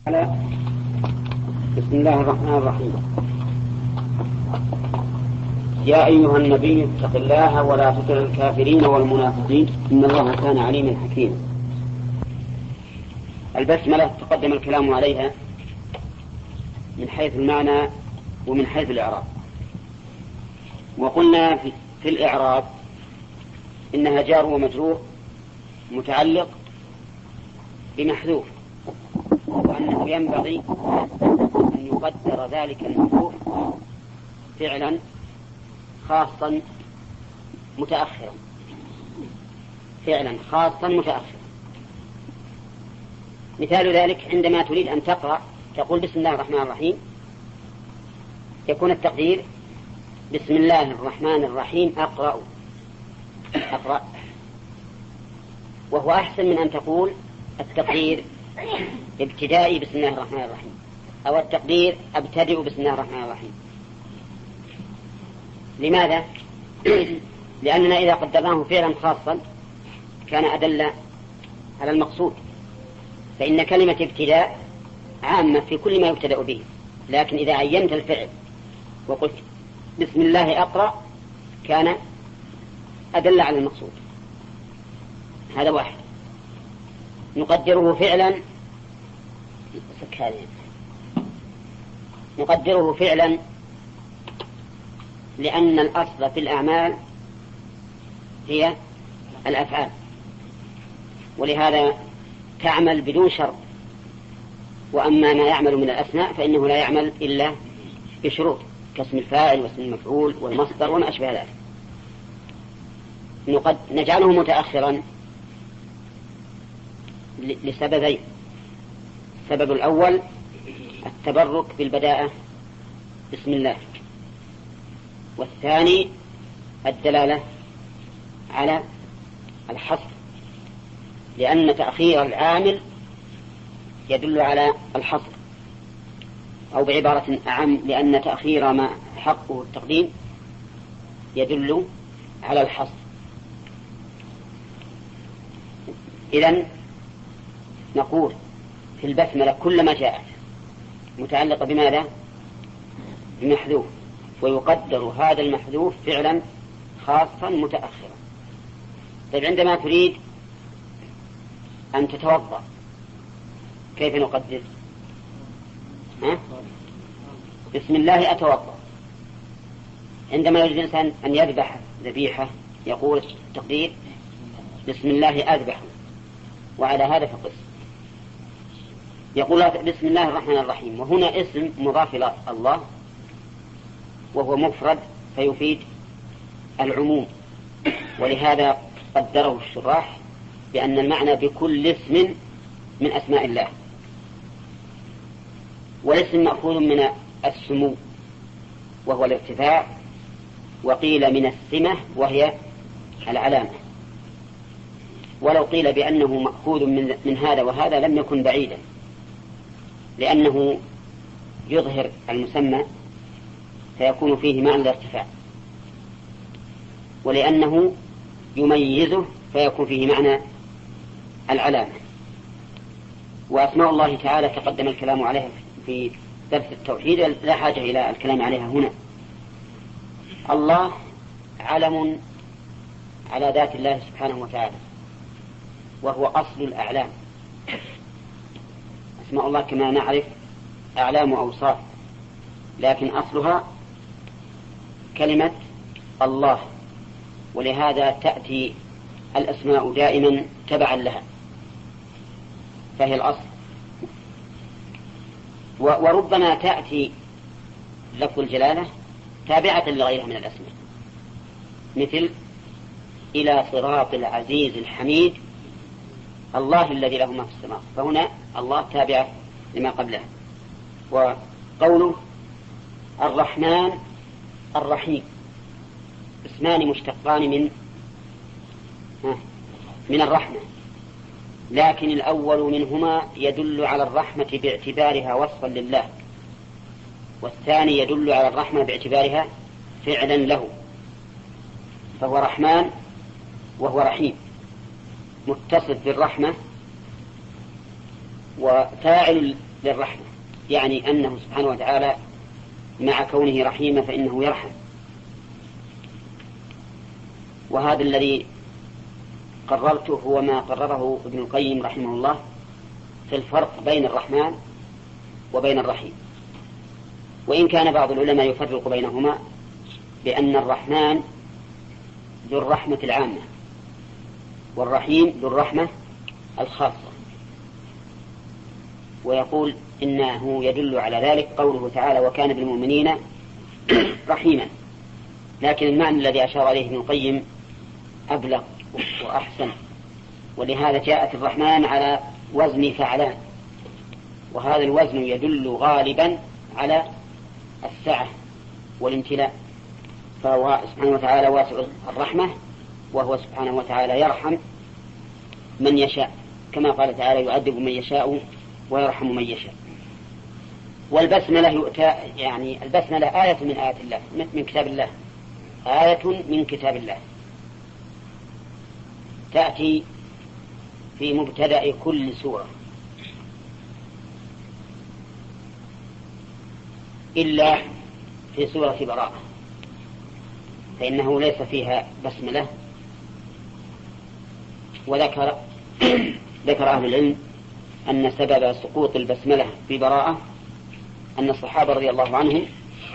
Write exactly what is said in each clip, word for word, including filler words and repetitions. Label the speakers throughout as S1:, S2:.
S1: بسم الله الرحمن الرحيم. يا أيها النبي اتق الله ولا تطع الكافرين والمنافقين إن الله كان عليما حكيما. البسملة تقدم الكلام عليها من حيث المعنى ومن حيث الإعراب، وقلنا في الإعراب إنها جار ومجرور متعلق بمحذوف، وأنه ينبغي أن يقدر ذلك المحذوف فعلا خاصا متأخرا فعلا خاصا متأخرا. مثال ذلك عندما تريد أن تقرأ تقول بسم الله الرحمن الرحيم، يكون التقدير بسم الله الرحمن الرحيم أقرأ أقرأ وهو أحسن من أن تقول التقدير ابتدائي بسم الله الرحمن الرحيم أو التقدير أبتدئ بسم الله الرحمن الرحيم. لماذا؟ لأننا إذا قدرناه فعلا خاصا كان أدل على المقصود، فإن كلمة ابتداء عامة في كل ما يبتدأ به، لكن إذا عينت الفعل وقلت بسم الله أقرأ كان أدل على المقصود. هذا واحد. نقدره فعلا نقدره فعلا لأن الأصل في الأعمال هي الأفعال، ولهذا تعمل بدون شرط، وأما ما يعمل من الأسماء فإنه لا يعمل إلا بشروط كاسم الفاعل واسم المفعول والمصدر وما أشبه ذلك. نقد نجعله متأخرا لسببين: السبب الأول التبرك بالبداءة بسم الله، والثاني الدلالة على الحصر، لأن تأخير العامل يدل على الحصر، أو بعبارة أعم لأن تأخير ما حقه التقديم يدل على الحصر. إذن نقول في البسملة كلما جاءت متعلقة بماذا؟ بمحذوف، ويقدر هذا المحذوف فعلا خاصا متأخرا. طيب عندما تريد أن تتوضأ كيف نقدر؟ ها؟ بسم الله أتوضأ. عندما يريد الإنسان أن يذبح ذبيحة يقول التقدير بسم الله أذبح، وعلى هذا فقس. يقول بسم الله الرحمن الرحيم، وهنا اسم مضاف إلى الله وهو مفرد فيفيد العموم، ولهذا قدره الشراح بأن المعنى بكل اسم من أسماء الله، والاسم مأخوذ من السمو وهو الارتفاع، وقيل من السمة وهي العلامة، ولو قيل بأنه مأخوذ من, من هذا وهذا لم يكن بعيدا، لأنه يظهر المسمى فيكون فيه معنى الارتفاع، ولأنه يميزه فيكون فيه معنى العلامة. وأسماء الله تعالى تقدم الكلام عليها في درس التوحيد، لا حاجة إلى الكلام عليها هنا. الله علم على ذات الله سبحانه وتعالى، وهو أصل الأعلام. أسماء الله كما نعرف أعلام وأوصاف، لكن أصلها كلمة الله، ولهذا تأتي الأسماء دائما تبعا لها، فهي الأصل. وربما تأتي لفظ الجلالة تابعة لغيرها من الأسماء، مثل إلى صراط العزيز الحميد الله الذي له ما في السماء، فهنا الله تابعة لما قبلها. وقوله الرحمن الرحيم اسمان مشتقان من من الرحمة، لكن الأول منهما يدل على الرحمة باعتبارها وصفا لله، والثاني يدل على الرحمة باعتبارها فعلا له، فهو رحمن وهو رحيم، متصف بالرحمة، وفاعل للرحمة، يعني أنه سبحانه وتعالى مع كونه رحيما فإنه يرحم. وهذا الذي قررته هو ما قرره ابن القيم رحمه الله في الفرق بين الرحمن وبين الرحيم. وإن كان بعض العلماء يفرق بينهما بأن الرحمن ذو الرحمة العامة والرحيم ذو الرحمة الخاصة، ويقول إنه يدل على ذلك قوله تعالى وكان بالمؤمنين رحيما، لكن المعنى الذي أشار عليه ابن القيم أبلغ وأحسن، ولهذا جاءت الرحمن على وزن فعلان، وهذا الوزن يدل غالبا على السعة والامتلاء، فهو سبحانه وتعالى واسع الرحمة، وهو سبحانه وتعالى يرحم من يشاء، كما قال تعالى يعذب من يشاء ويرحم من يشاء. والبسملة يؤتى يعني البسملة آية من آيات الله، من كتاب الله، آية من كتاب الله، تأتي في مبتدأ كل سورة إلا في سورة براءة، فإنه ليس فيها بسملة. وذكر ذكر أهل العلم أن سبب سقوط البسملة في براءة أن الصحابة رضي الله عنهم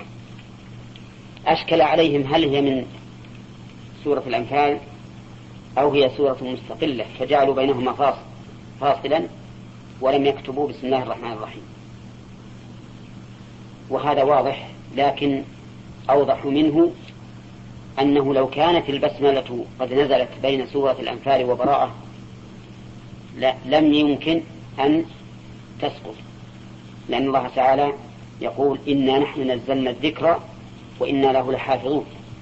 S1: أشكل عليهم هل هي من سورة الأنفال أو هي سورة مستقلة، فجعلوا بينهما فاصلا ولم يكتبوا بسم الله الرحمن الرحيم. وهذا واضح، لكن أوضح منه أنه لو كانت البسملة قد نزلت بين سورة الأنفال وبراءة لم يمكن أن تسقط، لأن الله تعالى يقول إنا نحن نزلنا الذكر وإنا له لحافظون.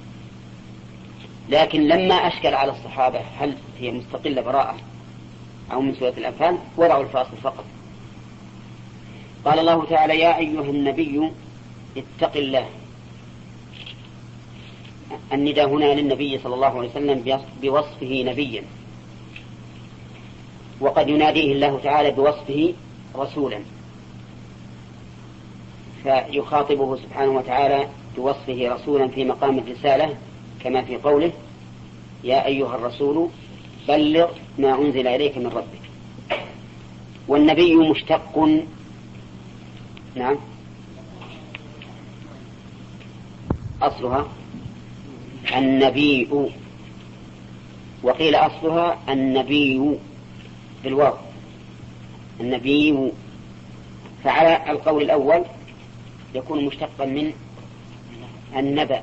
S1: لكن لما أشكل على الصحابة هل هي مستقلة براءة أو من سورة الأنفال وضعوا الفاصل فقط. قال الله تعالى يا أيها النبي اتق الله. النداء هنا للنبي صلى الله عليه وسلم بوصفه نبيا، وقد يناديه الله تعالى بوصفه رسولا، فيخاطبه سبحانه وتعالى بوصفه رسولا في مقام الرسالة، كما في قوله يا أيها الرسول بلغ ما أنزل إليك من ربك. والنبي مشتق نعم أصلها النبي، وقيل أصلها النبي بالواو النبي، فعلى القول الأول يكون مشتقا من النبأ،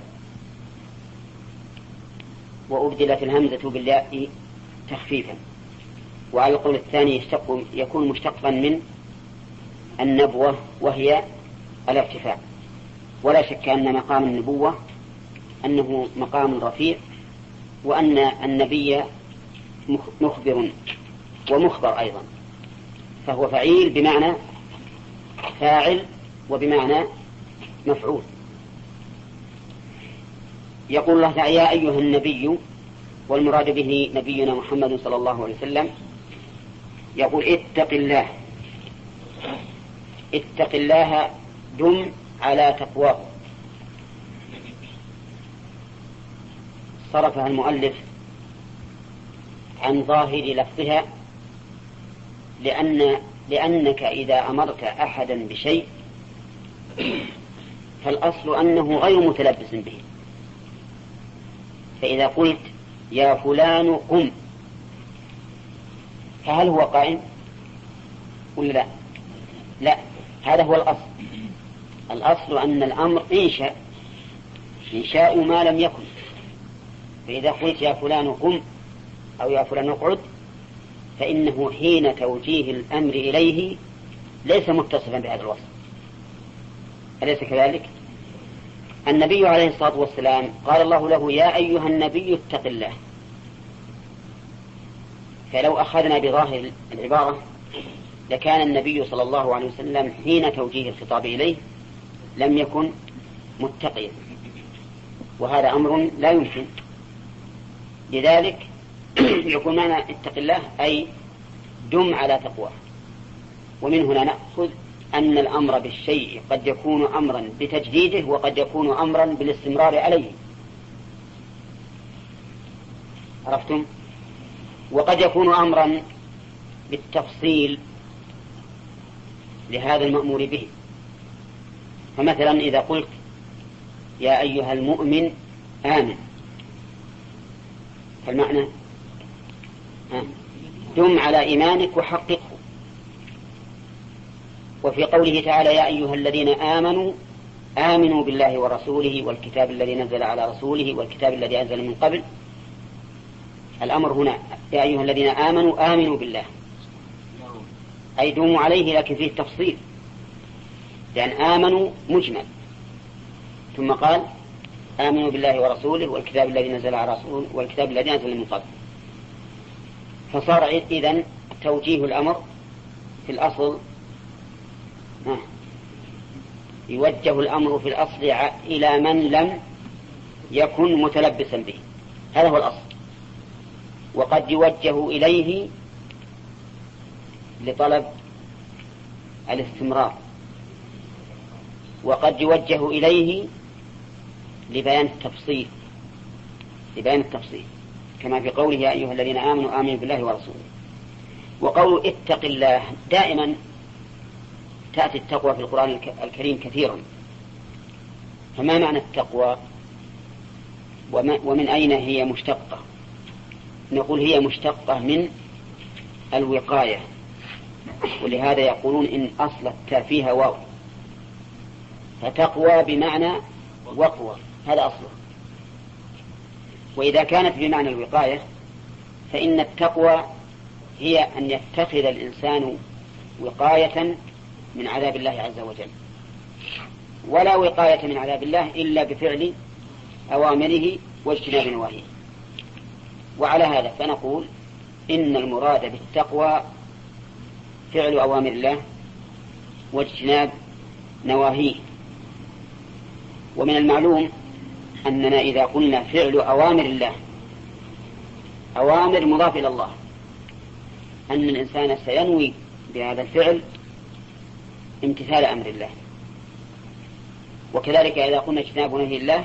S1: وأبدلت الهمزة بالياء تخفيفا، وعلى القول الثاني يشتق يكون مشتقا من النبوة وهي الارتفاع. ولا شك أن مقام النبوة أنه مقام رفيع، وأن النبي مخبر ومخبر أيضا، فهو فعيل بمعنى فاعل وبمعنى مفعول. يقول الله تعالى يا أيها النبي، والمراد به نبينا محمد صلى الله عليه وسلم، يقول اتق الله. اتق الله دم على تقواه. صرفها المؤلف عن ظاهر لفظها، لأن لأنك إذا أمرت أحدا بشيء فالأصل أنه غير متلبس به، فإذا قلت يا فلان قم فهل هو قائم ولا لا؟ لا، هذا هو الأصل. الأصل أن الأمر إنشاء إنشاء ما لم يكن، فإذا قلت يا فلان قم أو يا فلان اقعد فإنه حين توجيه الأمر إليه ليس متصفا بهذا الوصف، أليس كذلك؟ النبي عليه الصلاة والسلام قال الله له يا أيها النبي اتق الله، فلو أخذنا بظاهر العبارة لكان النبي صلى الله عليه وسلم حين توجيه الخطاب إليه لم يكن متقيا، وهذا أمر لا يمكن. لذلك يكون معنى اتق الله أي دم على تقواه. ومن هنا نأخذ أن الأمر بالشيء قد يكون أمرا بتجديده وقد يكون أمرا بالاستمرار عليه. عرفتم؟ وقد يكون أمرا بالتفصيل لهذا المأمور به. فمثلا إذا قلت يا أيها المؤمن آمن، فالمعنى دم على إيمانك وحققه. وفي قوله تعالى يا أيها الذين آمنوا آمنوا بالله ورسوله والكتاب الذي نزل على رسوله والكتاب الذي أنزل من قبل، الأمر هنا يا أيها الذين آمنوا آمنوا بالله، أي دوموا عليه، لكن فيه تفصيل، لأن آمنوا مجمل، ثم قال آمنوا بالله ورسوله والكتاب الذي نزل على رسوله والكتاب الذي نزل من قبل. فصار إذن توجيه الأمر في الأصل يوجه الأمر في الأصل إلى من لم يكن متلبسا به، هذا هو الأصل. وقد يوجه إليه لطلب الاستمرار، وقد يوجه إليه لبيان التفصيل لبيان التفصيل كما في قوله يا أيها الذين آمنوا آمنوا بالله ورسوله. وقوله اتق الله، دائما تأتي التقوى في القرآن الكريم كثيرا. فما معنى التقوى ومن أين هي مشتقة؟ نقول هي مشتقة من الوقاية، ولهذا يقولون إن أصل التاء فيها واو، فتقوى بمعنى وقوة، هذا أصله. وإذا كانت بمعنى الوقاية فإن التقوى هي أن يتخذ الإنسان وقاية من عذاب الله عز وجل، ولا وقاية من عذاب الله إلا بفعل أوامره واجتناب نواهيه. وعلى هذا فنقول إن المراد بالتقوى فعل أوامر الله واجتناب نواهيه. ومن المعلوم أننا إذا قلنا فعل أوامر الله، أوامر مضاف إلى الله، أن الإنسان سينوي بهذا الفعل امتثال أمر الله. وكذلك إذا قلنا اجتناب نهي الله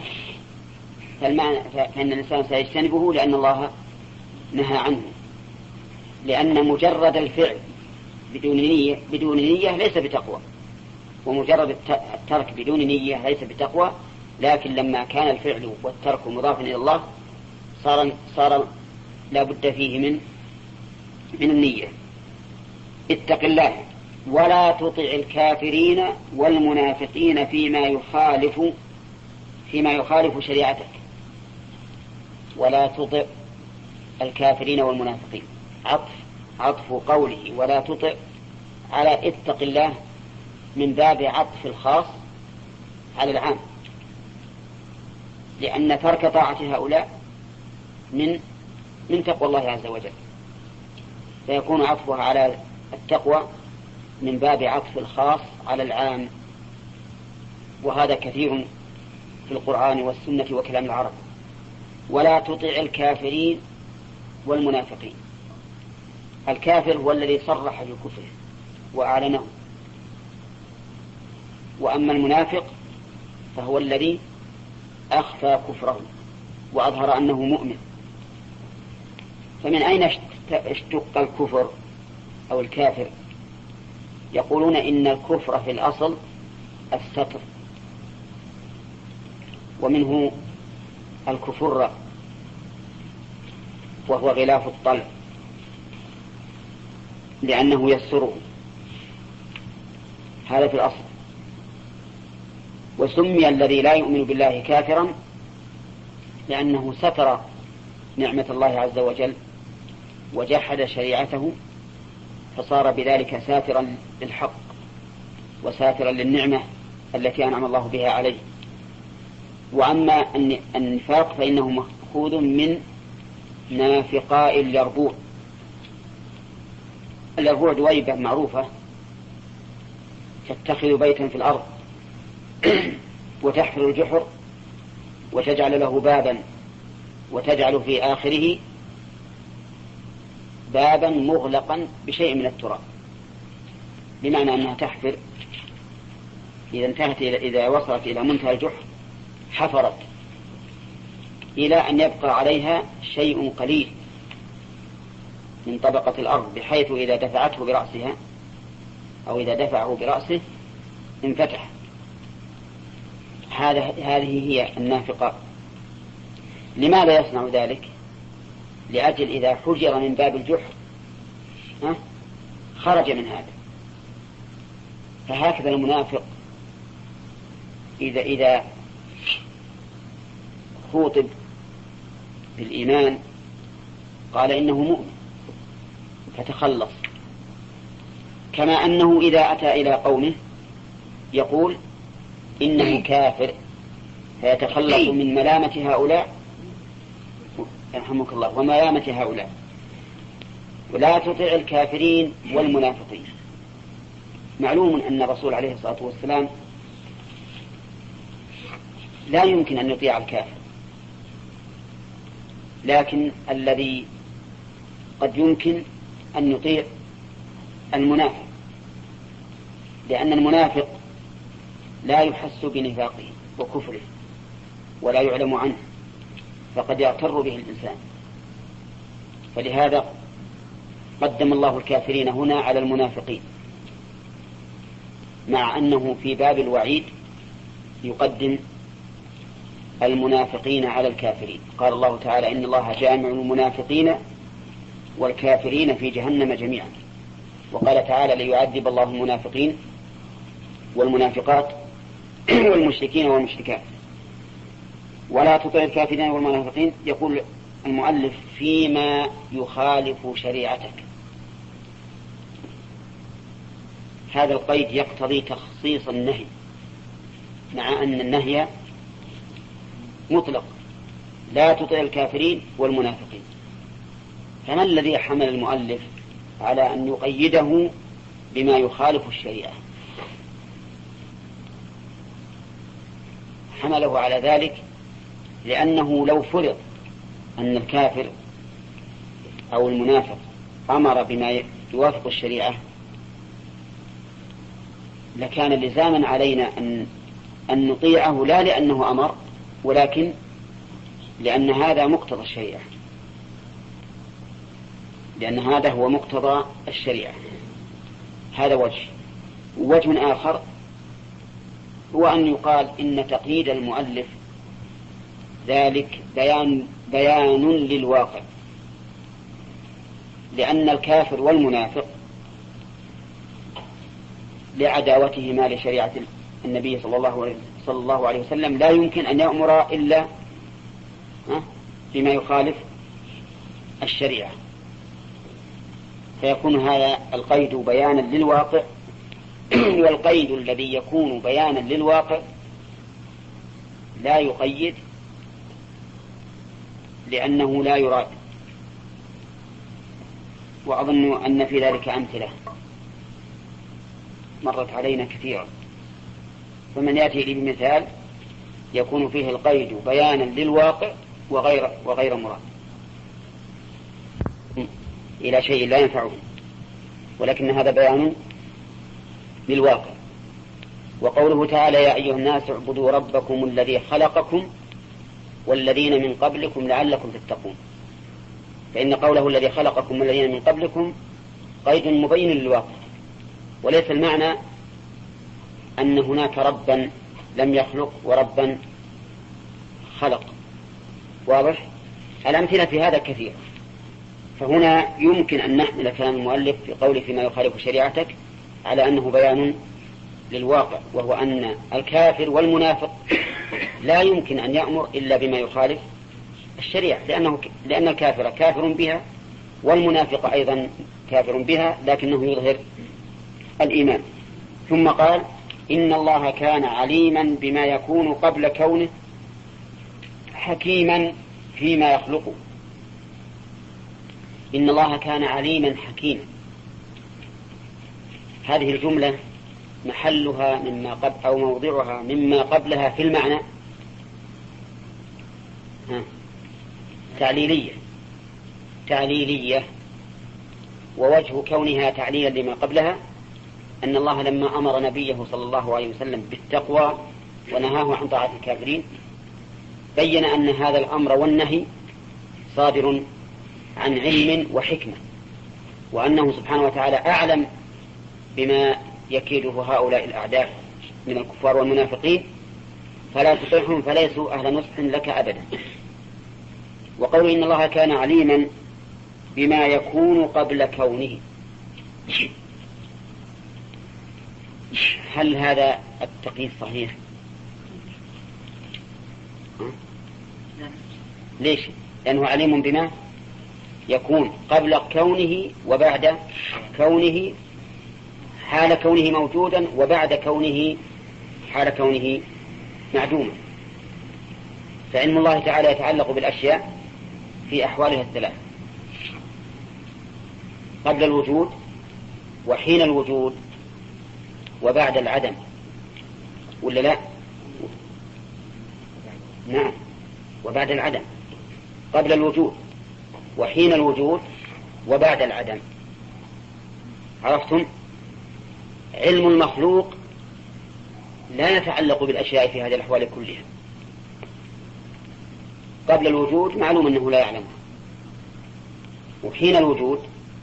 S1: فإن الإنسان سيجتنبه لأن الله نهى عنه، لأن مجرد الفعل بدون نية, بدون نية ليس بتقوى، ومجرد الترك بدون نية ليس بتقوى. لكن لما كان الفعل والترك مضافا إلى الله صار, صار لا بد فيه من من النية. اتق الله ولا تطع الكافرين والمنافقين فيما يخالف فيما يخالف شريعتك. ولا تطع الكافرين والمنافقين، عطف عطف قوله ولا تطع على اتق الله من باب عطف الخاص على العام، لأن ترك طاعة هؤلاء من من تقوى الله عز وجل، فيكون عطفها على التقوى من باب عطف الخاص على العام. وهذا كثير في القرآن والسنة وكلام العرب. ولا تطع الكافرين والمنافقين، الكافر هو الذي صرح بالكفر وأعلنه، وأما المنافق فهو الذي أخفى كفره وأظهر أنه مؤمن. فمن أين اشتق الكفر أو الكافر؟ يقولون إن الكفر في الأصل الستر، ومنه الكفر وهو غلاف الطلع لأنه يستره، هذا في الأصل. وسمي الذي لا يؤمن بالله كافرا لأنه ستر نعمة الله عز وجل وجحد شريعته، فصار بذلك ساترا للحق وساترا للنعمة التي أنعم الله بها عليه. وأما النفاق فإنه مأخوذ من نافقاء اليربوع. اليربوع دويبة معروفة تتخذ بيتا في الأرض وتحفر الجحر وتجعل له بابا وتجعل في آخره بابا مغلقا بشيء من التراب، بمعنى أنها تحفر إذا انتهت إلى إذا وصلت إلى منتهى الجحر حفرت إلى أن يبقى عليها شيء قليل من طبقة الأرض، بحيث إذا دفعته برأسها أو إذا دفعه برأسه انفتح. هذا هذه هي النافقة. لماذا يصنع ذلك؟ لأجل إذا حجر من باب الجحر خرج من هذا. فهكذا المنافق إذا إذا خوطب بالإيمان قال إنه مؤمن فتخلص، كما أنه إذا أتى إلى قومه يقول إنه كافر فيتخلص من ملامة هؤلاء يرحمك الله وملامة هؤلاء. ولا تطع الكافرين والمنافقين. معلوم أن الرسول عليه الصلاة والسلام لا يمكن أن يطيع الكافر، لكن الذي قد يمكن أن يطيع المنافق، لأن المنافق لا يحس بنفاقه وكفره ولا يعلم عنه، فقد يغتر به الإنسان. فلهذا قدم الله الكافرين هنا على المنافقين، مع أنه في باب الوعيد يقدم المنافقين على الكافرين. قال الله تعالى إن الله جامع المنافقين والكافرين في جهنم جميعا. وقال تعالى ليعذب الله المنافقين والمنافقات والمشركين والمشركات. ولا تطع الكافرين والمنافقين. يقول المؤلف فيما يخالف شريعتك. هذا القيد يقتضي تخصيص النهي، مع أن النهي مطلق لا تطع الكافرين والمنافقين. فما الذي حمل المؤلف على أن يقيده بما يخالف الشريعة؟ حمله على ذلك لأنه لو فرض أن الكافر أو المنافق أمر بما يوافق الشريعة لكان لزاما علينا أن أن نطيعه، لا لأنه أمر ولكن لأن هذا مقتضى الشريعة، لأن هذا هو مقتضى الشريعة. هذا وجه. وجه آخر هو أن يقال إن تقييد المؤلف ذلك بيان بيان للواقع، لأن الكافر والمنافق لعداوتهما لشريعة النبي صلى الله صلى الله عليه وسلم لا يمكن أن يأمر إلا بما يخالف الشريعة، فيكون هذا القيد بيانا للواقع. والقيد الذي يكون بيانا للواقع لا يقيد لأنه لا يراد. وأظن أن في ذلك أمثلة مرت علينا كثيرا، فمن يأتي لي بمثال يكون فيه القيد بيانا للواقع وغير, وغير مراد إلى شيء لا ينفعه، ولكن هذا بيان للواقع. وقوله تعالى يا أيها الناس اعبدوا ربكم الذي خلقكم والذين من قبلكم لعلكم تتقون. فإن قوله الذي خلقكم والذين من قبلكم قيد مبين للواقع، وليس المعنى أن هناك ربا لم يخلق وربا خلق. واضح؟ الأمثلة في هذا كثير. فهنا يمكن أن نحمل كلام المؤلف في قوله فيما يخالف شريعتك على أنه بيان للواقع، وهو أن الكافر والمنافق لا يمكن أن يأمر إلا بما يخالف الشريعة، لأنه لأن الكافر كافر بها والمنافق أيضا كافر بها، لكنه يظهر الإيمان. ثم قال إن الله كان عليما بما يكون قبل كونه حكيما فيما يخلقه. إن الله كان عليما حكيما. هذه الجملة محلها مما قبل أو موضعها مما قبلها في المعنى ها. تعليلية تعليلية ووجه كونها تعليلا لما قبلها أن الله لما أمر نبيه صلى الله عليه وسلم بالتقوى ونهاه عن طاعة الكافرين بين أن هذا الأمر والنهي صادر عن علم وحكمة، وأنه سبحانه وتعالى أعلم بما يكيده هؤلاء الأعداء من الكفار والمنافقين، فلا تطيعهم فليسوا أهل نصح لك أبدا. وقول إن الله كان عليما بما يكون قبل كونه، هل هذا التقييد صحيح؟ ليش؟ لأنه عليم بما يكون قبل كونه وبعد كونه، حال كونه موجودا وبعد كونه حال كونه معدوما. فعلم الله تعالى يتعلق بالأشياء في أحوالها الثلاث: قبل الوجود وحين الوجود وبعد العدم، ولا لا؟ نعم، وبعد العدم. قبل الوجود وحين الوجود وبعد العدم. عرفتم؟ علم المخلوق لا يتعلق بالأشياء في هذه الأحوال كلها. قبل الوجود معلوم أنه لا يعلمها، وحين الوجود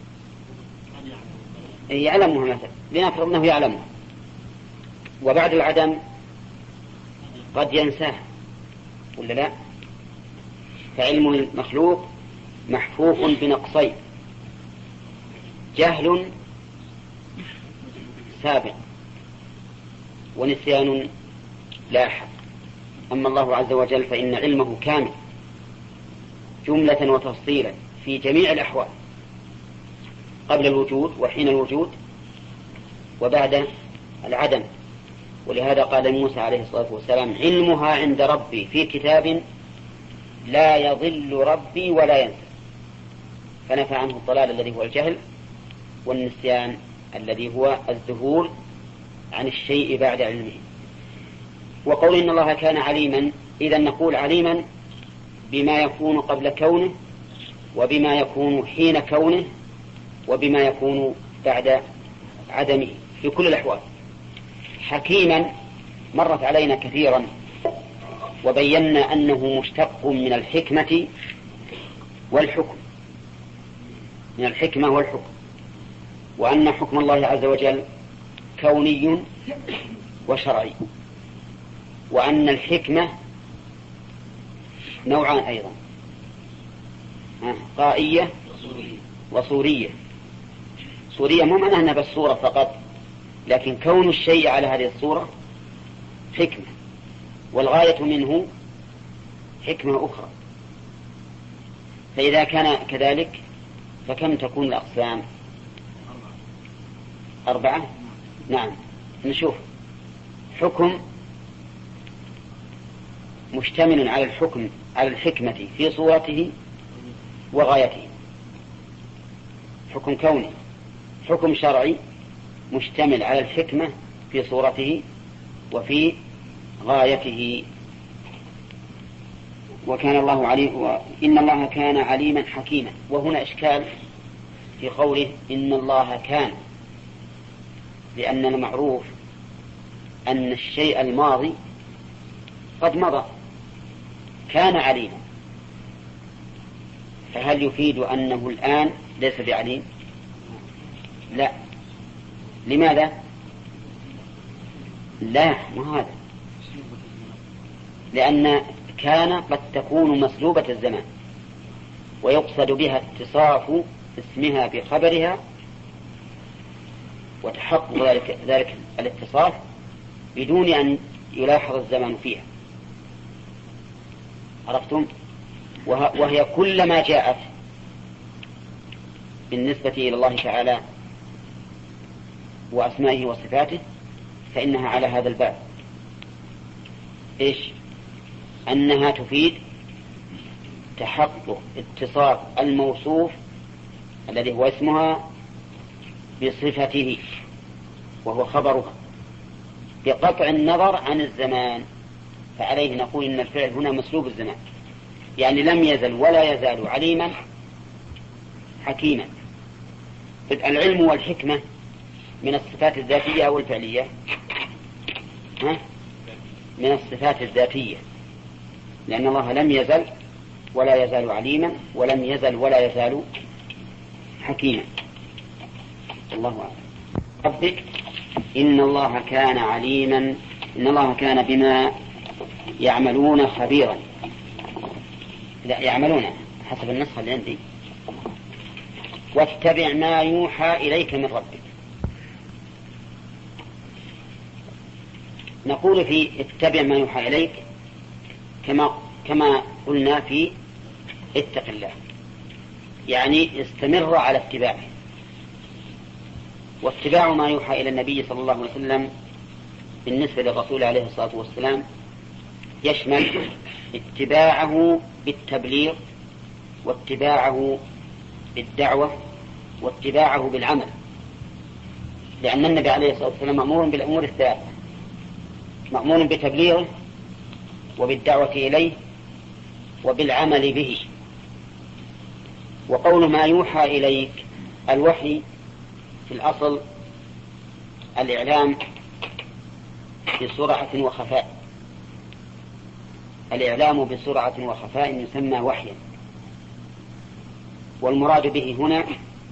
S1: يعلمها مثلا، لنفرض أنه يعلمها، وبعد العدم قد ينساه، ولا لا؟ فعلم المخلوق محفوف بنقصين: جهل سابق ونسيان لاحق. أما الله عز وجل فإن علمه كامل جملة وتفصيلا في جميع الأحوال، قبل الوجود وحين الوجود وبعد العدم. ولهذا قال موسى عليه الصلاة والسلام: علمها عند ربي في كتاب لا يضل ربي ولا ينسى. فنفى عنه الضلال الذي هو الجهل، والنسيان الذي هو الذهول عن الشيء بعد علمه. وقول إن الله كان عليما، إذا نقول عليما بما يكون قبل كونه، وبما يكون حين كونه، وبما يكون بعد عدمه في كل الأحوال. حكيما مرت علينا كثيرا وبينا أنه مشتق من الحكمة والحكم، من الحكمة والحكم، وأن حكم الله عز وجل كوني وشرعي، وأن الحكمة نوعان أيضا: قائية وصورية. صورية مو معناها أنها بالصورة فقط، لكن كون الشيء على هذه الصورة حكمة، والغاية منه حكمة أخرى. فإذا كان كذلك فكم تكون الأقسام؟ أربعة. نعم، نشوف. حكم مشتمل على الحكم على الحكمة في صورته وغايته، حكم كوني. حكم شرعي مشتمل على الحكمة في صورته وفي غايته. وكان الله عليم، وإن الله كان عليما حكيما. وهنا إشكال في قوله إن الله كان، لأن المعروف أن الشيء الماضي قد مضى، كان عليما، فهل يفيد أنه الآن ليس بعليم؟ لا. لماذا؟ لا، ما هذا، لأن كان قد تكون مسلوبة الزمان، ويقصد بها اتصاف اسمها بخبرها وتحقق ذلك, ذلك الاتصاف بدون أن يلاحظ الزمان فيها. عرفتم؟ وهي كلما جاءت بالنسبة إلى الله تعالى وأسمائه وصفاته فإنها على هذا الباب. إيش؟ أنها تفيد تحقق اتصاف الموصوف الذي هو اسمها بصفته وهو خبرها، بقطع النظر عن الزمان. فعليه نقول إن الفعل هنا مسلوب الزمان، يعني لم يزل ولا يزال عليما حكيما. العلم والحكمة من الصفات الذاتية أو الفعلية؟ ها؟ من الصفات الذاتية، لأن الله لم يزل ولا يزال عليما، ولم يزل ولا يزال حكيما. الله أعلم. ربك إن الله كان عليما، إن الله كان بما يعملون خبيرا. لا، يعملون حسب النسخة اللي عندي. واتبع ما يوحى إليك من ربك. نقول في اتبع ما يوحى إليك كما كما قلنا في اتق الله، يعني استمر على اتباعه. واتباع ما يوحى إلى النبي صلى الله عليه وسلم بالنسبة للرسول عليه الصلاة والسلام يشمل اتباعه بالتبليغ، واتباعه بالدعوة، واتباعه بالعمل، لأن النبي عليه الصلاة والسلام مأمور بالأمور الثلاثة: مأمور بتبليغه، وبالدعوة إليه، وبالعمل به. وقول ما يوحى إليك، الوحي في الأصل الإعلام بسرعة وخفاء، الإعلام بسرعة وخفاء يسمى وحيا. والمراد به هنا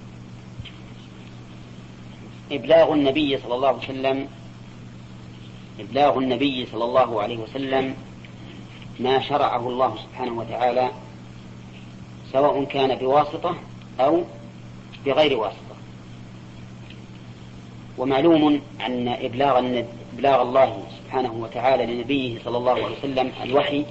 S1: إبلاغ النبي صلى الله عليه وسلم إبلاغ النبي صلى الله عليه وسلم ما شرعه الله سبحانه وتعالى، سواء كان بواسطة أو بغير واسطة. ومعلوم أن إبلاغ إبلاغ الله سبحانه وتعالى لنبيه صلى الله عليه وسلم الوحي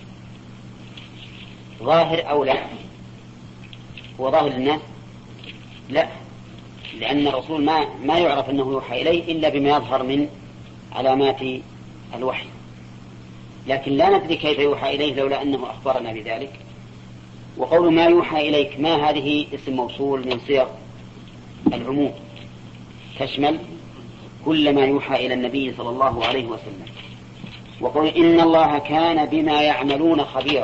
S1: ظاهر أو لا؟ هو ظاهر للناس؟ لا، لأن الرسول ما ما يعرف أنه يوحى إليه إلا بما يظهر من علامات الوحي، لكن لا ندري كيف يوحى إليه لولا أنه أخبرنا بذلك. وقول ما يوحى إليك، ما هذه اسم موصول من صيغ العموم، تشمل كل ما يوحى إلى النبي صلى الله عليه وسلم. وقول إن الله كان بما يعملون خبيرا،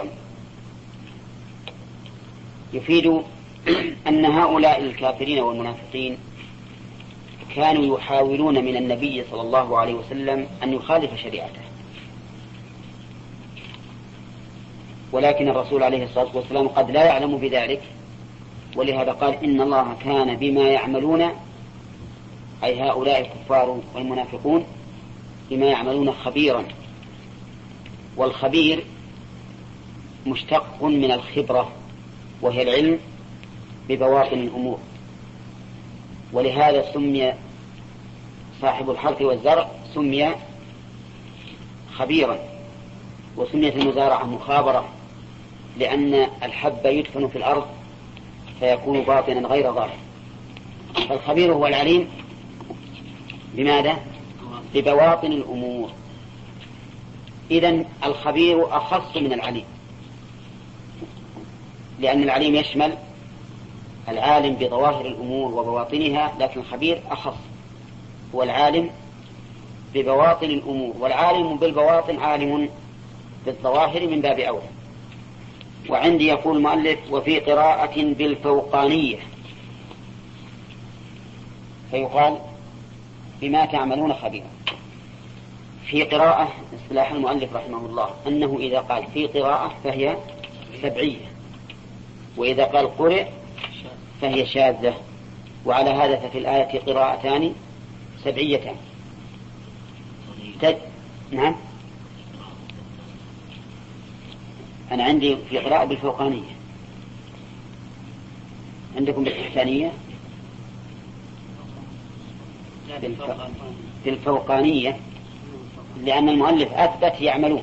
S1: يفيد أن هؤلاء الكافرين والمنافقين كانوا يحاولون من النبي صلى الله عليه وسلم أن يخالف شريعته، ولكن الرسول عليه الصلاة والسلام قد لا يعلم بذلك، ولهذا قال إن الله كان بما يعملون، أي هؤلاء الكفار والمنافقون بما يعملون خبيرا. والخبير مشتق من الخبرة، وهي العلم ببواطن الأمور، ولهذا سمي صاحب الحرث والزرع سمي خبيرا، وسميت المزارعة مخابرة، لأن الحب يدفن في الأرض فيكون باطنا غير ظاهر. فالخبير هو العليم بماذا؟ ببواطن الأمور. إذن الخبير أخص من العليم، لأن العليم يشمل العالم بظواهر الأمور وبواطنها، لكن الخبير أخص، هو العالم ببواطن الأمور، والعالم بالبواطن عالم بالظواهر من باب أولى. وعندي يقول المؤلف وفي قراءة بالفوقانية، فيقال بما تعملون خبيرا. في قراءة اصطلاح المؤلف رحمه الله أنه إذا قال في قراءة فهي سبعية، وإذا قال قرئ فهي شاذة، وعلى هذا ففي الآية قراءتان سبعيتان. تج... نعم، أنا عندي في قراءة بالفوقانية، عندكم بالإحسانية؟ بالفوقانية، لأن المؤلف أثبت يعملون.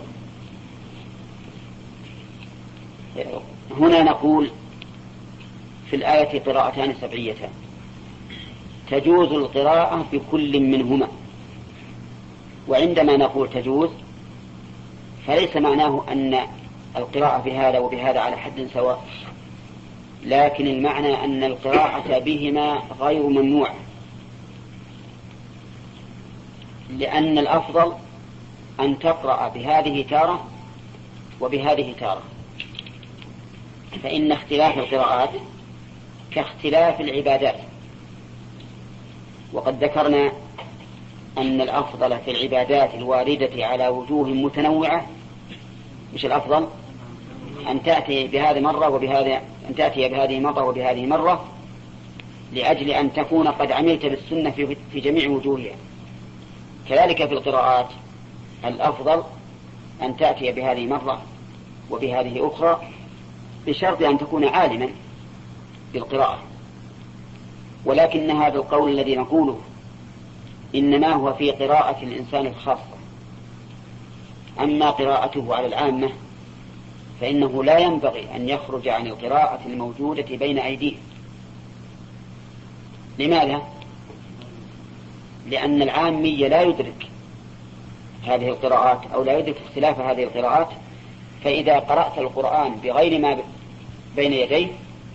S1: هنا نقول في الآية قراءتان سبعيتان، تجوز القراءة بكل منهما. وعندما نقول تجوز فليس معناه أن القراءة بهذا وبهذا على حد سواء، لكن المعنى أن القراءة بهما غير ممنوعة، لأن الأفضل أن تقرأ بهذه تارة وبهذه تارة، فإن اختلاف القراءات كاختلاف العبادات، وقد ذكرنا أن الأفضل في العبادات الواردة على وجوه متنوعة، مش الأفضل أن تأتي بهذه مرة وبهذه، أن تأتي بهذه مرة وبهذه مرة، لأجل أن تكون قد عملت بالسنة في جميع وجوهها. كذلك في القراءات الأفضل أن تأتي بهذه مرة وبهذه أخرى، بشرط أن تكون عالما بالقراءة. ولكن هذا القول الذي نقوله إنما هو في قراءة الإنسان الخاصة، أما قراءته على العامة فإنه لا ينبغي أن يخرج عن القراءة الموجودة بين أيديه. لماذا؟ لأن العامي لا يدرك هذه القراءات أو لا يدرك اختلاف هذه القراءات، فإذا قرأت القرآن بغير ما بين يديه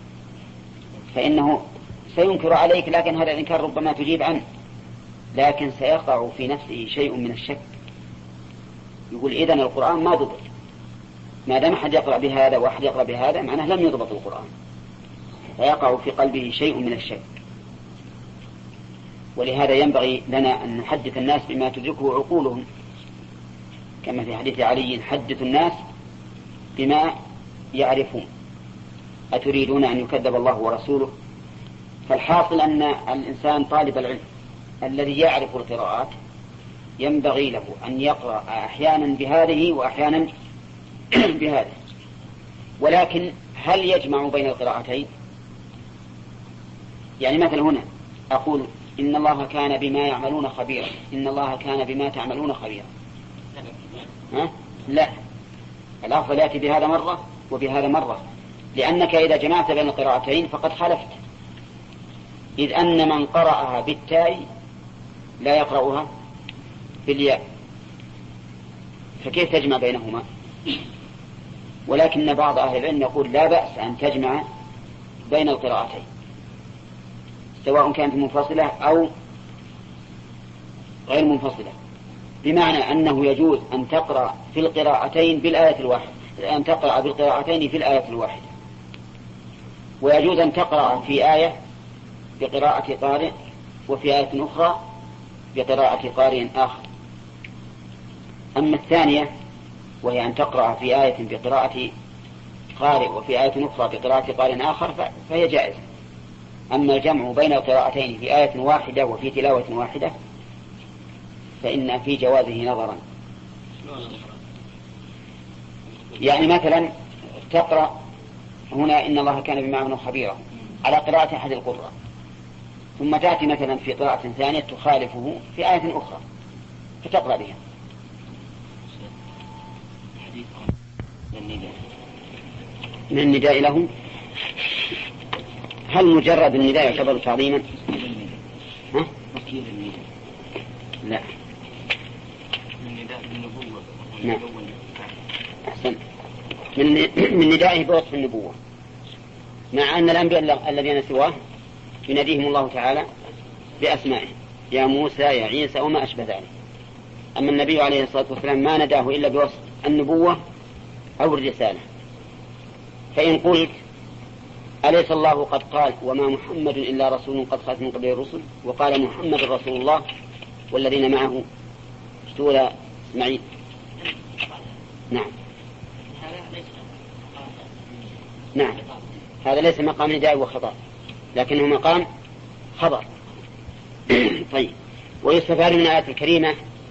S1: فإنه سينكر عليك، لكن هذا الإنكار ربما تجيب عنه، لكن سيقع في نفسه شيء من الشك، يقول إذن القرآن ما ضبط، ما دام أحد يقرأ بهذا وأحد يقرأ بهذا معناه لم يضبط القرآن، فيقع في قلبه شيء من الشك. ولهذا ينبغي لنا أن نحدث الناس بما تدركه عقولهم، كما في حديث علي: حدث الناس بما يعرفون أتريدون أن يكذب الله ورسوله. فالحاصل أن الإنسان طالب العلم الذي يعرف القراءات ينبغي له أن يقرأ أحيانا بهذه وأحيانا بهذه، ولكن هل يجمع بين القراءتين؟ يعني مثل هنا أقول إن الله كان بما يعملون خبيرا، إن الله كان بما تعملون خبيرا، ها؟ لا، الأفضل يأتي بهذا مرة وبهذا مرة، لأنك إذا جمعت بين القراءتين فقد خلفت، إذ أن من قرأها بالتاء لا يقرأها بالياء، فكيف تجمع بينهما؟ ولكن بعض أهل العلم يقول لا بأس أن تجمع بين القراءتين سواء كانت منفصلة أو غير منفصلة، بمعنى أنه يجوز أن تقرأ في القراءتين بالآية الواحدة، أن تقرأ بالقراءتين في الآية الواحدة، ويجوز أن تقرأ في آية بقراءة قارئ وفي آية أخرى بقراءة قارئ آخر. أما الثانية وهي أن تقرأ في آية بقراءة قارئ وفي آية أخرى بقراءة قارئ آخر فهي جائزة. أما الجمع بين القراءتين في آية واحدة وفي تلاوة واحدة فإن في جوازه نظرا. يعني مثلا تقرأ هنا إن الله كان بما يعملون خبيرا على قراءة أحد القراء، ثم تأتي مثلا في قراءة ثانية تخالفه في آية أخرى فتقرأ بها. من النداء لهم، هل مجرد النداء يعتبر تعظيما؟ ها؟ لا. نعم. أحسن. من من ندائه بوصف النبوة، مع أن الأنبياء الذين سواه يناديهم الله تعالى بأسمائه، يا موسى يا عيسى وما أشبه ذلك. أما النبي عليه الصلاة والسلام ما نداه إلا بوصف النبوة أو الرسالة. فإن قلت أليس الله قد قال وما محمد إلا رسول قد خلت من قبله الرسل، وقال محمد رسول الله والذين معه سورة إسماعيل. نعم نعم هذا ليس مقام نداء وخطاب، لكنه مقام خبر. طيب، ويستفاد من الآية الكريمة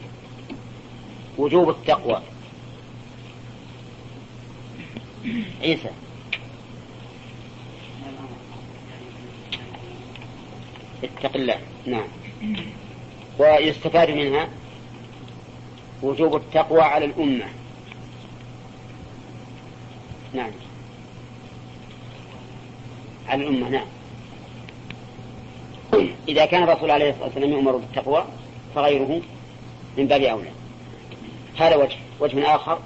S1: وجوب التقوى. عيسى اتق الله. نعم. ويستفاد منها وجوب التقوى على الأمة. نعم على الأمة. نعم. إذا كان الرسول عليه الصلاة والسلام يؤمر بالتقوى فغيره من باب أولى. هذا وجه. وجه آخر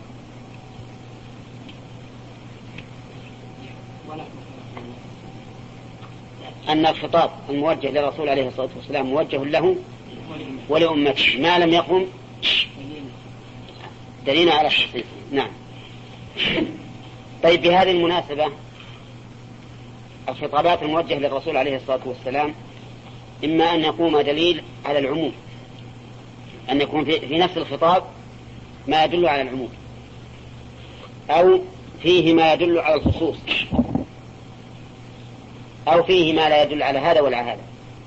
S1: أن الخطاب الموجه للرسول عليه الصلاة والسلام موجه له ولأمته ما لم يقم دليل على تخصيصه. نعم. طيب، بهذه المناسبة الخطابات الموجهة للرسول عليه الصلاة والسلام إما أن يقوم دليل على العموم، أن يكون في نفس الخطاب ما يدل على العموم، أو فيه ما يدل على الخصوص، أو فيه ما لا يدل على هذا ولا هذا.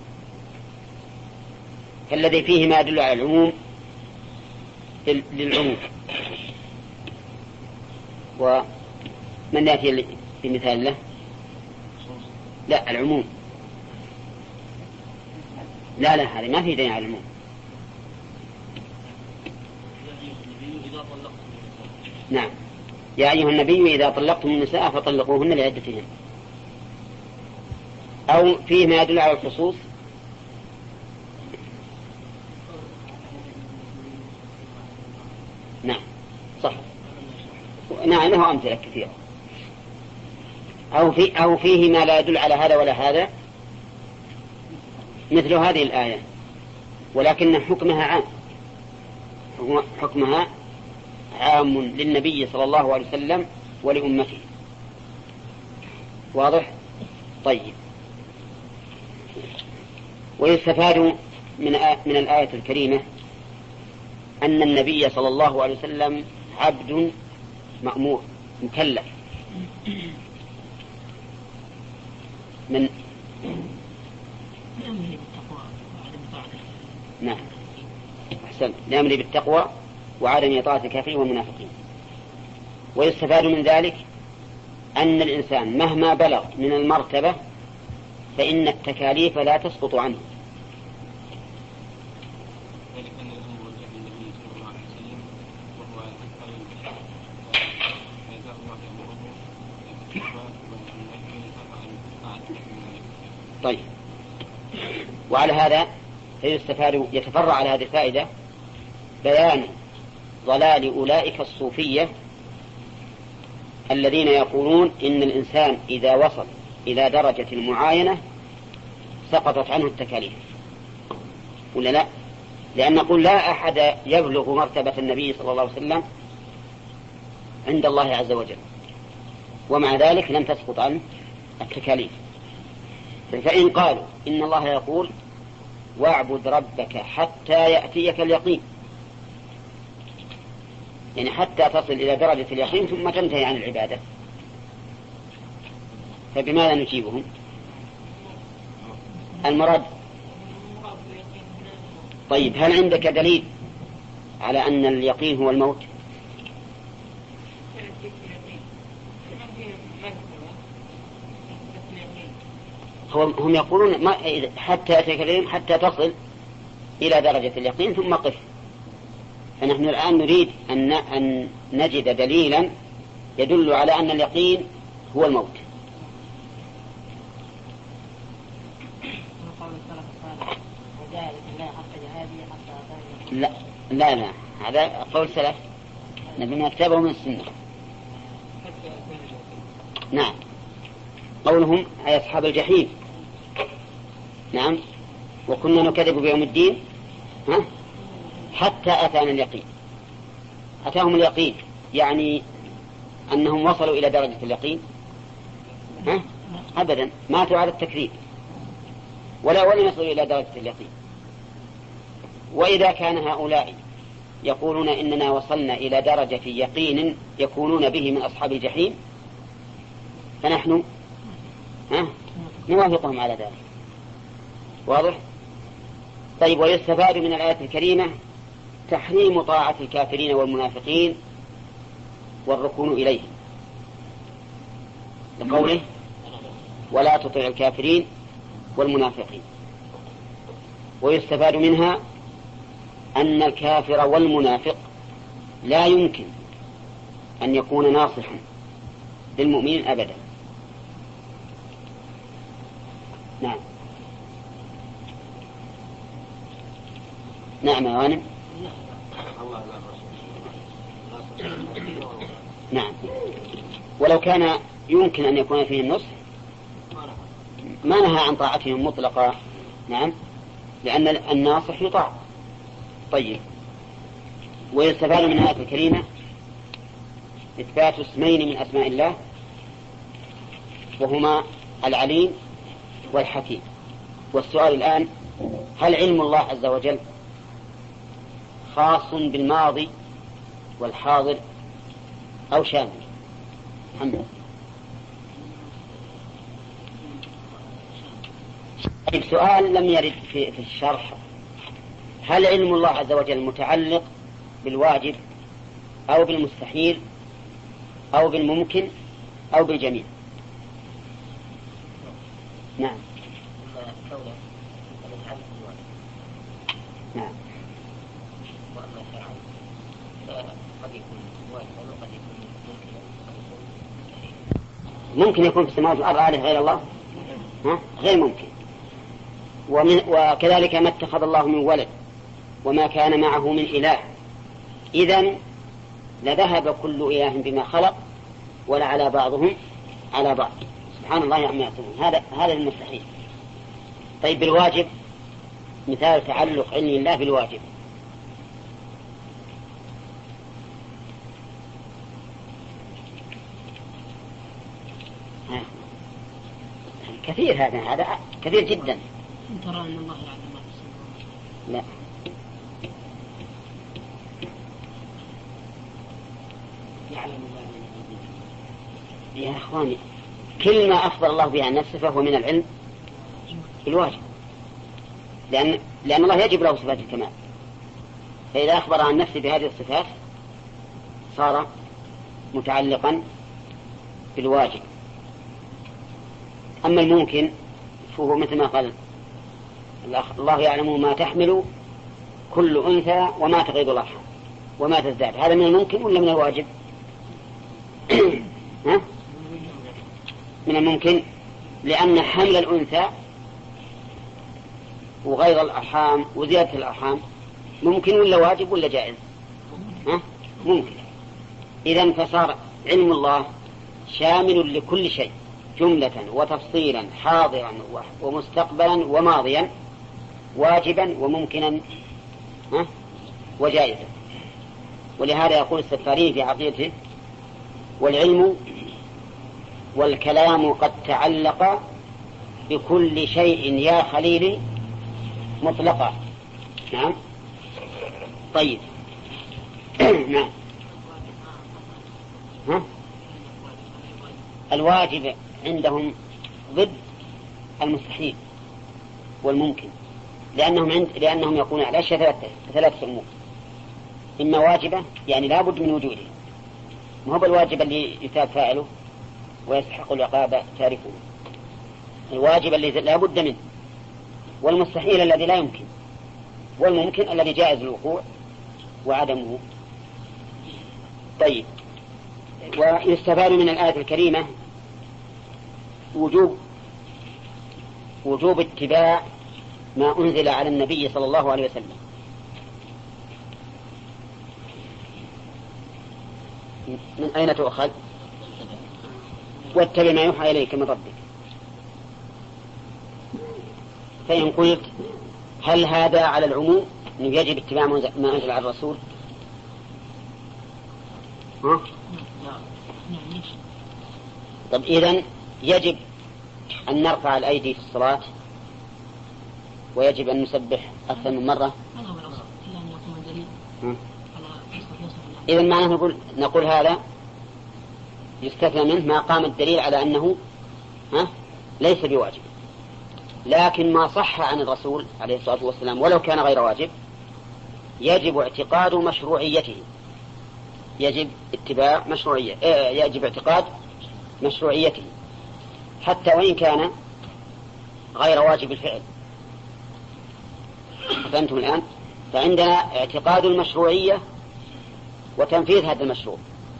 S1: فالذي فيه ما يدل على العموم للعموم. ومن يأتي في مثال له؟ لا، العموم. لا لا، هذا ما في دليل على العموم. نعم، يا أيها النبي إذا طلقتم النساء فطلقوهن لعدتهن. أو فيه ما يدل على الخصوص، نعم صح، نعم له أمثلة كثيرة. أو, في أو فيه ما لا يدل على هذا ولا هذا، مثل هذه الآية، ولكن حكمها عام، حكمها عام للنبي صلى الله عليه وسلم ولأمته. واضح؟ طيب. ويستفاد من من الآية الكريمة أن النبي صلى الله عليه وسلم عبد مأمور مكلف من نعم أحسن لأمر بالتقوى وعدم إطاعة الكافرين والمنافقين. ويستفاد من ذلك أن الإنسان مهما بلغ من المرتبة فإن التكاليف لا تسقط عنه. طيب، وعلى هذا فيستفاد يتفرع على هذه الفائدة بيان ضلال أولئك الصوفية الذين يقولون إن الإنسان إذا وصل إلى درجة معينة سقطت عنه التكاليف، ولا لا؟ لأن نقول لا أحد يبلغ مرتبة النبي صلى الله عليه وسلم عند الله عز وجل، ومع ذلك لم تسقط عنه التكاليف. فإن قالوا إن الله يقول واعبد ربك حتى يأتيك اليقين، يعني حتى تصل إلى درجة اليقين ثم تنتهي عن العبادة، فبماذا نجيبهم؟ المراد. طيب، هل عندك دليل على أن اليقين هو الموت؟ هم يقولون ما حتى يتكلم حتى تصل إلى درجة اليقين ثم قف. فنحن الآن نريد أن أن نجد دليلا يدل على أن اليقين هو الموت. لا لا لا، هذا قول سلف نبي ما كتبه من السنة. نعم، قولهم أي أصحاب الجحيم. نعم، وكنا نكذب بيوم الدين ها حتى أتانا اليقين. أتاهم اليقين يعني أنهم وصلوا إلى درجة اليقين؟ ها؟ أبدا، ماتوا على التكذيب ولا ولم يصلوا إلى درجة اليقين. وإذا كان هؤلاء يقولون إننا وصلنا إلى درجة يقين يكونون به من أصحاب الجحيم، فنحن ها نوافقهم على ذلك. واضح؟ طيب، ويستفاد من الآية الكريمة تحريم طاعة الكافرين والمنافقين والركون إليهم، لقوله ولا تطع الكافرين والمنافقين. ويستفاد منها أن الكافر والمنافق لا يمكن أن يكون ناصحا للمؤمنين أبدا. نعم نعم يا غانم. نعم، ولو كان يمكن أن يكون فيه النصح ما نهى عن طاعتهم مطلقا. نعم، لأن الناصح يطاع. طيب، ويستفاد من الآية الكريمة إثبات اسمين من أسماء الله وهما العليم والحكيم. والسؤال الآن هل علم الله عز وجل خاص بالماضي والحاضر أو شامل؟ محمد. طيب سؤال لم يرد في, في الشرح: هل علم الله عز وجل متعلق بالواجب أو بالمستحيل أو بالممكن أو بالجميع؟ نعم. نعم.
S2: وأما شرعا فقد يكون واجبا وقد يكون ممكنا.
S1: ممكن يكون في السماوات والأرض آله غير الله؟ ها؟ غير ممكن. ومن وكذلك ما اتخذ الله من ولد وما كان معه من إله، إذن لذهب كل إله بما خلق ولعلى بعضهم على بعض، سبحان الله عما يصفون. هذا هذا المستحيل. طيب بالواجب، مثال تعلق علم الله بالواجب: كثير، هذا هذا كثير جدا.
S2: ترى أن الله يعلم ما في السماوات؟
S1: لا.
S2: يعلم الله
S1: يا أخواني، كل ما أخبر الله بها عن نفسه فهو من العلم بالواجب، لأن لأن الله يجب له صفات الكمال، فإذا أخبر عن نفسه بهذه الصفات صار متعلقا بالواجب. أما الممكن فهو مثل ما قال الله: يعلم ما تحمل كل أنثى وما تغيض الأرحام وما تزداد. هذا من الممكن ولا من الواجب؟ ها؟ من الممكن، لأن حمل الأنثى وغيض الأرحام وزيادة الأرحام ممكن ولا واجب ولا جائز؟ ها؟ ممكن. إذن فصار علم الله شامل لكل شيء جملة وتفصيلا، حاضرا ومستقبلا وماضيا، واجبا وممكنا وجائزا. ولهذا يقول السفاري في عقيدته: والعلم والكلام قد تعلق بكل شيء يا خليلي مطلقا. نعم. طيب. نعم. ها؟ الواجب عندهم ضد المستحيل والممكن، لأنهم عند لأنهم يقولون على أشياء ثلاثة ثلاثة أمور: إما واجبة يعني لا بد من وجوده، ما هو الواجب اللي يثاب فاعله ويستحق العقاب تاركه، الواجب الذي لا بد منه، والمستحيل الذي لا يمكن، والممكن الذي جائز الوقوع وعدمه. طيب. ويستفاد من الآية الكريمة وجوب وجوب اتباع ما أنزل على النبي صلى الله عليه وسلم. من أين تؤخذ؟ واتبع ما يوحى إليك من ربك. فإن قلت هل هذا على العموم أنه يجب اتباع ما أنزل على الرسول؟ ها؟ طب إذن يجب أن نرفع الأيدي في الصلاة، ويجب أن نسبح أكثر من مرة. إذن معناه نقول, نقول هذا يستثنى منه ما قام الدليل على أنه ها ليس بواجب، لكن ما صح عن الرسول عليه الصلاة والسلام ولو كان غير واجب يجب اعتقاد مشروعيته، يجب اتباع مشروعية يجب اعتقاد مشروعيته حتى وإن كان غير واجب الفعل. فأنتم الآن فعندنا اعتقاد المشروعية وتنفيذ هذا المشروع.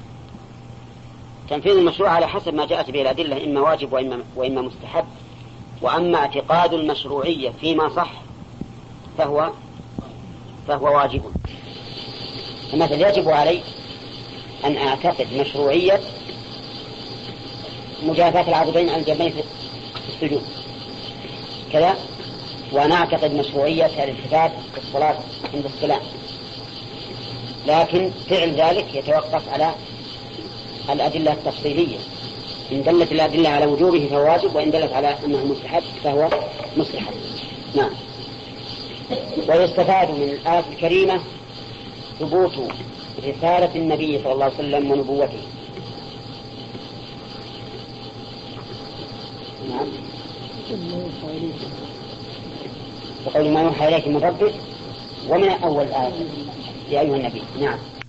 S1: تنفيذ المشروع على حسب ما جاءت به الأدلة، إما واجب وإما, وإما مستحب. وأما اعتقاد المشروعية فيما صح فهو فهو واجب. فمثل يجب علي أن أعتقد مشروعية مجافاة العضدين على الجنبين في السجود كذا، وأنا أعتقد مشروعية الالتفات في الصلاة عند السلام، لكن فعل ذلك يتوقف على الأدلة التفصيلية. إن دلت الأدلة على وجوبه فهو واجب، وإن دلت على أنه مستحب فهو مستحب. نعم. ويستفاد من الآية الكريمة ثبوت رسالة النبي صلى الله عليه وسلم ونبوته. نعم. وقول ما يوحى إليك من ربك ومن أول آية يا أيها النبي. نعم.